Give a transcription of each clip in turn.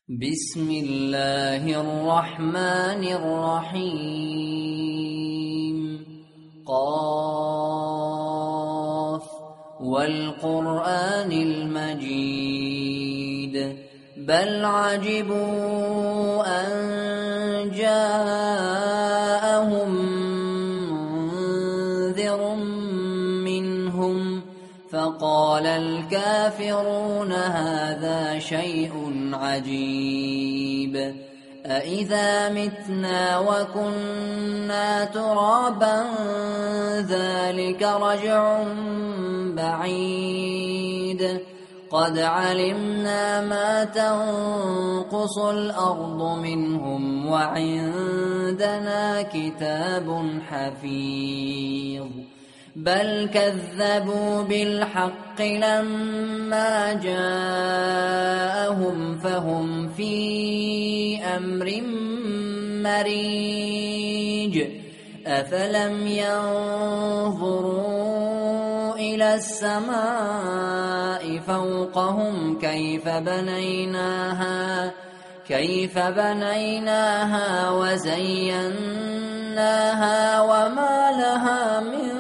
بسم الله الرحمن الرحيم قاف والقرآن المجيد بل عجبوا أن جاءهم منذر منهم فقال الكافرون هذا شيء عجيب أإذا متنا وكنا ترابا ذلك رجع بعيد قد علمنا ما تنقص الأرض منهم وعندنا كتاب حفيظ بل كذبوا بالحق لما جاءهم فهم في أمر مريج أفلم ينظروا إلى السماء فوقهم كيف بنيناها وزيناها وما لها من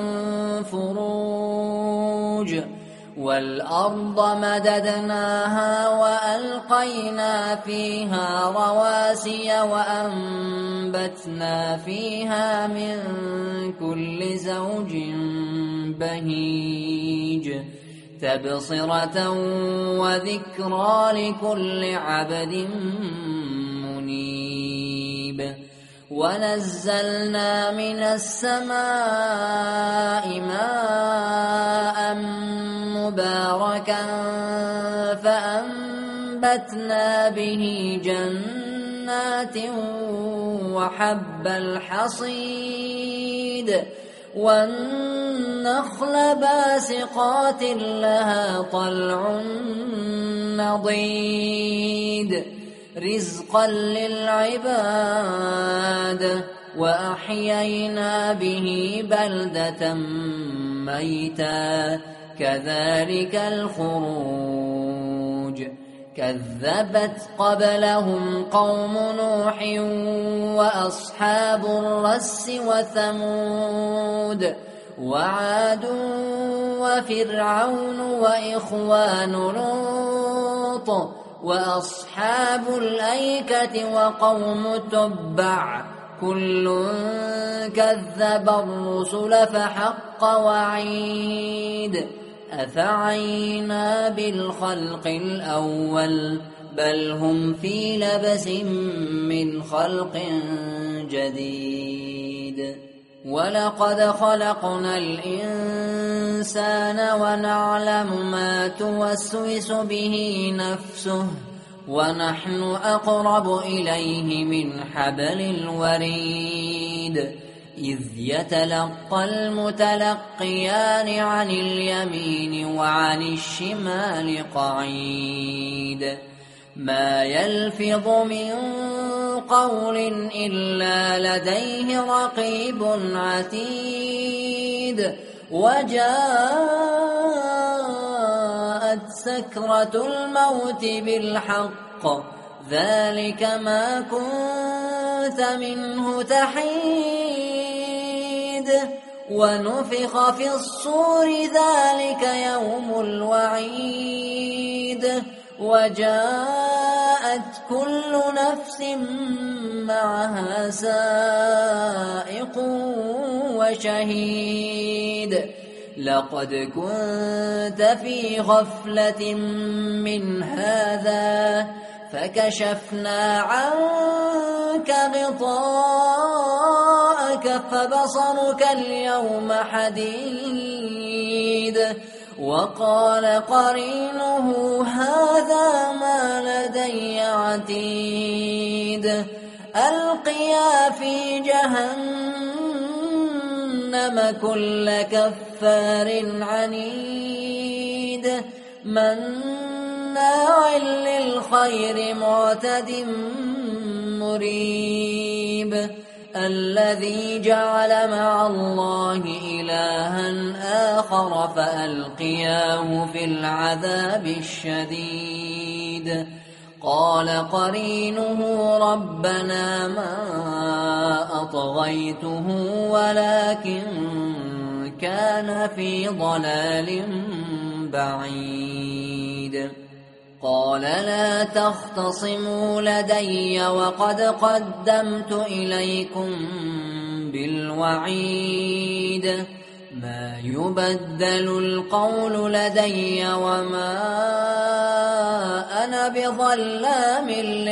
فروج والأرض مددناها وألقينا فيها رواسي وأنبتنا فيها من كل زوج بهيج تبصرة وذكرى لكل عبد منيب ونزلنا من السماء ماء مباركا فأنبتنا به جنات وحب الحصيد والنخل باسقات لها طلع نضيد رزقا للعباد وأحيينا به بلدة ميتا كذلك الخروج كذبت قبلهم قوم نوح وأصحاب الرس وثمود وعاد وفرعون وإخوان لوط وأصحاب الأيكة وقوم تبع كل كذب الرسل فحق وعيد أفعينا بالخلق الأول بل هم في لبس من خلق جديد ولقد خلقنا الإنسان ونعلم ما توسوس به نفسه ونحن أقرب إليه من حبل الوريد إذ يتلقى المتلقيان عن اليمين وعن الشمال قعيد ما يلفظ من قول إلا لديه رقيب عتيد وجاءت سكرة الموت بالحق ذلك ما كنت منه تحيد ونفخ في الصور ذلك يوم الوعيد وجاءت كل نفس معها سائق وشهيد لقد كنت في غفلة من هذا فكشفنا عنك غطاءك فبصرك اليوم حديد وقال قرينه هذا ما لدي عتيد ألقيا في جهنم كل كفار عنيد مناع للخير معتد مريب الذي جعل مع الله إلها آخر فألقياه في العذاب الشديد قال قرينه ربنا ما أطغيته ولكن كان في ضلال بعيد. قال لا تختصموا لدي وقد قدمت إليكم بالوعيد. ما يبدل القول لدي وما أنا بظلام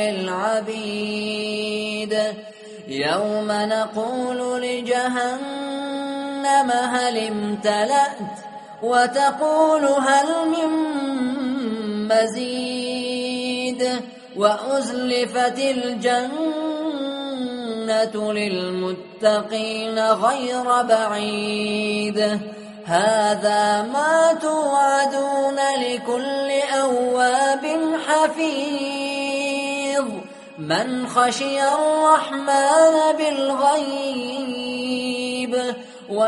للعبيد. يوم نقول لجهنم هل امتلأت وتقول هل من مزيد. وأزلفت الجنة للمتقين غير بعيد. هذا ما توعدون لكل أواب حفيظ. من خشي الرحمن بالغيب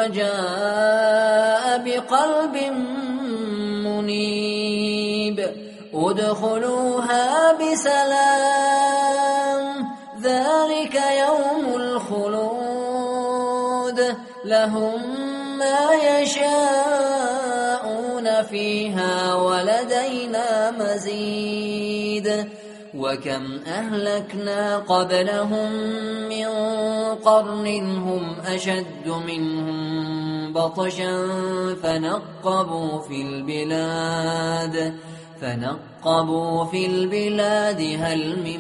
وجاء بقلب منيب. ادخلوها بسلام ذلك يوم الخلود. لهم ما يشاءون فيها ولدينا مزيد. وكم أهلكنا قبلهم من قرن هم أشد منهم بطشا فنقبوا في البلاد هل من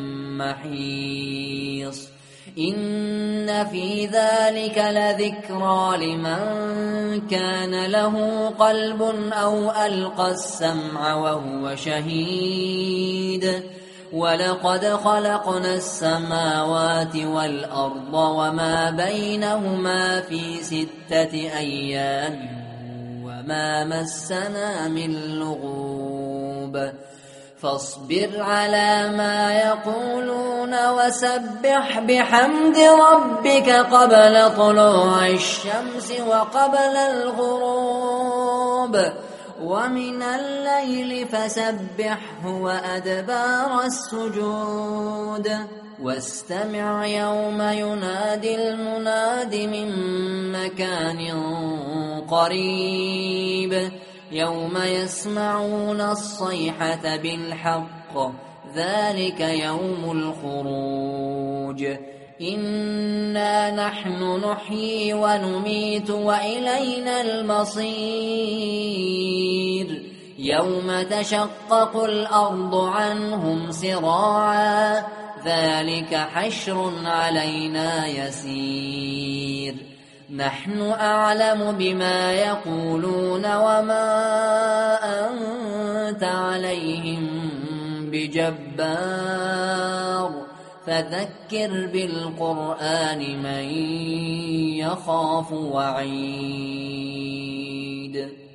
محيص. إن في ذلك لذكرى لمن كان له قلب أو ألقى السمع وهو شهيد. ولقد خلقنا السماوات والأرض وما بينهما في 6 أيام وما مسنا من لغوب. فاصبر على ما يقولون وسبح بحمد ربك قبل طلوع الشمس وقبل الغروب ومن الليل فسبحه وأدبار السجود. واستمع يوم ينادي المناد من مكان قريب. يوم يسمعون الصيحة بالحق ذلك يوم الخروج. إنا نحن نحيي ونميت وإلينا المصير. يوم تشقق الأرض عنهم سراعا ذلك حشر علينا يسير. نحن أعلم بما يقولون وما أنت عليهم بجبار. فذكر بالقرآن من يخاف وعيد.